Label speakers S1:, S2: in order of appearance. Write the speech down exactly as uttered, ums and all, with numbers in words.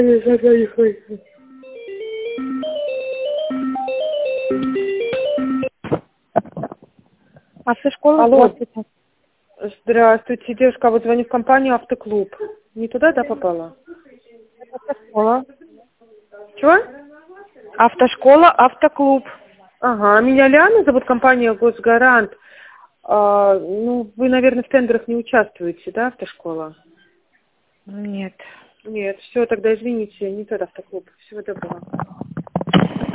S1: Автошкола,
S2: Алло.
S1: здравствуйте.
S2: Здравствуйте, девушка, вот звоню в компанию «Автоклуб». Не туда, да, попала?
S1: Автошкола.
S2: Чего?
S1: Автошкола, автоклуб.
S2: Ага, меня Лиана зовут, компания «Госгарант». А, ну, вы, наверное, в тендерах не участвуете, да, «Автошкола»?
S1: Нет.
S2: Нет, все, тогда извините, не тот «Автоклуб». Всего доброго.